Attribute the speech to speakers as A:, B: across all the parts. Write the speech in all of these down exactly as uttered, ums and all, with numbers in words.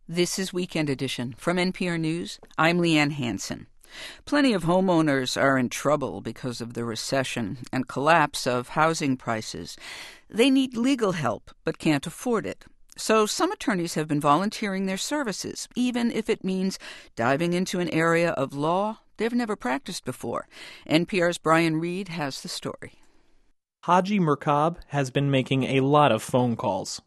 A: This is Weekend Edition. From N P R News, I'm Leanne Hansen. Plenty of homeowners are in trouble because of the recession and collapse of housing prices. They need legal help but can't afford it. So some attorneys have been volunteering their services, even if it means diving into an area of law they've never practiced before. N P R's Brian Reed has the story.
B: Haji Merkab has been making a lot of phone calls.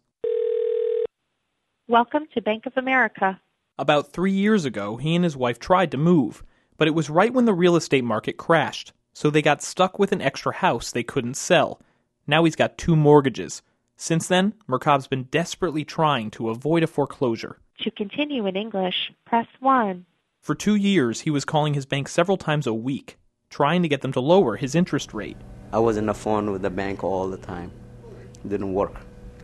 C: Welcome to Bank of America.
B: About three years ago, he and his wife tried to move, but it was right when the real estate market crashed, so they got stuck with an extra house they couldn't sell. Now he's got two mortgages. Since then, Merkab's been desperately trying to avoid a foreclosure.
C: To continue in English, press one.
B: For two years, he was calling his bank several times a week, trying to get them to lower his interest rate.
D: I was on the phone with the bank all the time. It didn't work.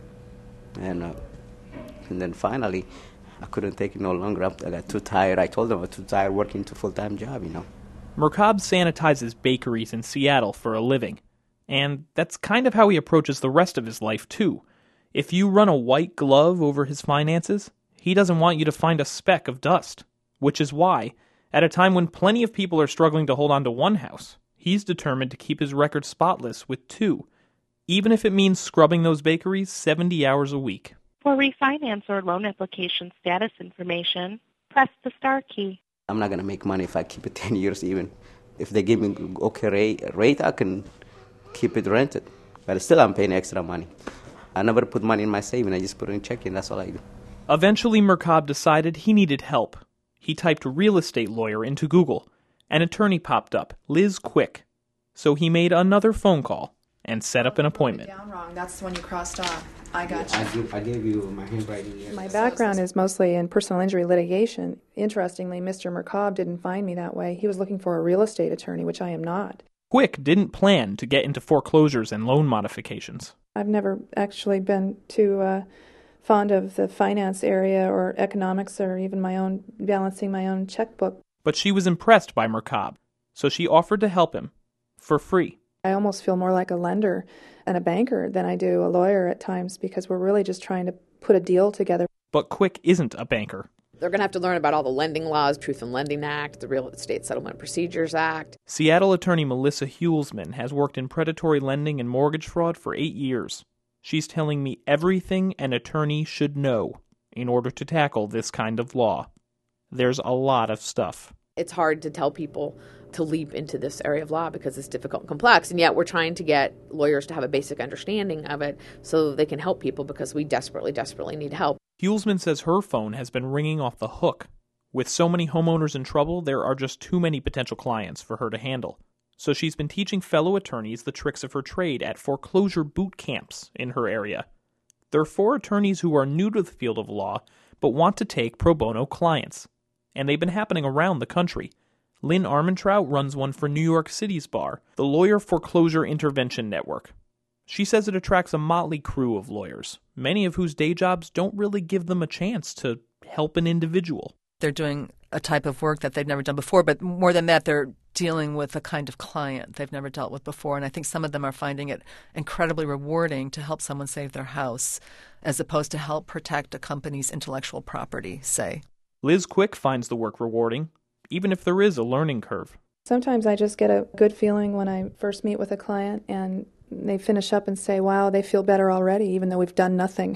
D: And uh, and then finally, I couldn't take it no longer. I got too tired. I told them I was too tired working a full-time job, you know.
B: Merkab sanitizes bakeries in Seattle for a living. And that's kind of how he approaches the rest of his life, too. If you run a white glove over his finances, he doesn't want you to find a speck of dust. Which is why, at a time when plenty of people are struggling to hold on to one house, he's determined to keep his record spotless with two, even if it means scrubbing those bakeries seventy hours a week.
C: For refinance or loan application status information, press the star key.
D: I'm not going to make money if I keep it ten years even. If they give me okay rate, rate, I can keep it rented. But still I'm paying extra money. I never put money in my saving. I just put it in checking. That's all I do.
B: Eventually, Merkab decided he needed help. He typed real estate lawyer into Google. An attorney popped up, Liz Quick. So he made another phone call and set up an appointment.
E: Down wrong. That's the one you crossed off. I got you.
D: I, give, I gave you my handwriting. Yes.
E: My background is mostly in personal injury litigation. Interestingly, Mister Merkab didn't find me that way. He was looking for a real estate attorney, which I am not.
B: Quick didn't plan to get into foreclosures and loan modifications.
E: I've never actually been too uh, fond of the finance area or economics or even my own balancing my own checkbook.
B: But she was impressed by Merkab, so she offered to help him for free.
E: I almost feel more like a lender and a banker than I do a lawyer at times because we're really just trying to put a deal together.
B: But Quick isn't a banker.
F: They're going to have to learn about all the lending laws, Truth in Lending Act, the Real Estate Settlement Procedures Act.
B: Seattle attorney Melissa Hulsman has worked in predatory lending and mortgage fraud for eight years. She's telling me everything an attorney should know in order to tackle this kind of law. There's a lot of stuff.
F: It's hard to tell people to leap into this area of law because it's difficult and complex, and yet we're trying to get lawyers to have a basic understanding of it so they can help people because we desperately, desperately need help.
B: Hulsman says her phone has been ringing off the hook. With so many homeowners in trouble, there are just too many potential clients for her to handle. So she's been teaching fellow attorneys the tricks of her trade at foreclosure boot camps in her area. There are four attorneys who are new to the field of law but want to take pro bono clients. And they've been happening around the country. Lynn Armentrout runs one for New York City's bar, the Lawyer Foreclosure Intervention Network. She says it attracts a motley crew of lawyers, many of whose day jobs don't really give them a chance to help an individual.
G: They're doing a type of work that they've never done before, but more than that, they're dealing with a kind of client they've never dealt with before. And I think some of them are finding it incredibly rewarding to help someone save their house as opposed to help protect a company's intellectual property, say.
B: Liz Quick finds the work rewarding, even if there is a learning curve.
E: Sometimes I just get a good feeling when I first meet with a client and they finish up and say, wow, they feel better already, even though we've done nothing.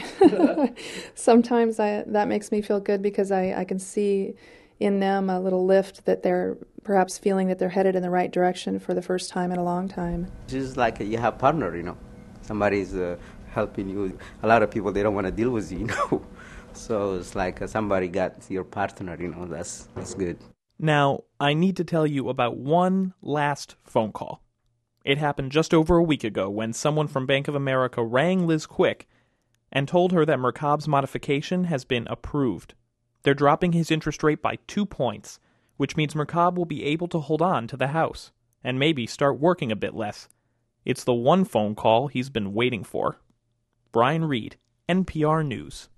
E: Sometimes I, that makes me feel good because I, I can see in them a little lift that they're perhaps feeling that they're headed in the right direction for the first time in a long time.
D: It's just like you have a partner, you know. Somebody's uh, helping you. A lot of people, they don't want to deal with you, you know. So it's like uh, somebody got your partner, you know, that's that's good.
B: Now, I need to tell you about one last phone call. It happened just over a week ago when someone from Bank of America rang Liz Quick and told her that Merkab's modification has been approved. They're dropping his interest rate by two points, which means Merkab will be able to hold on to the house and maybe start working a bit less. It's the one phone call he's been waiting for. Brian Reed, N P R News.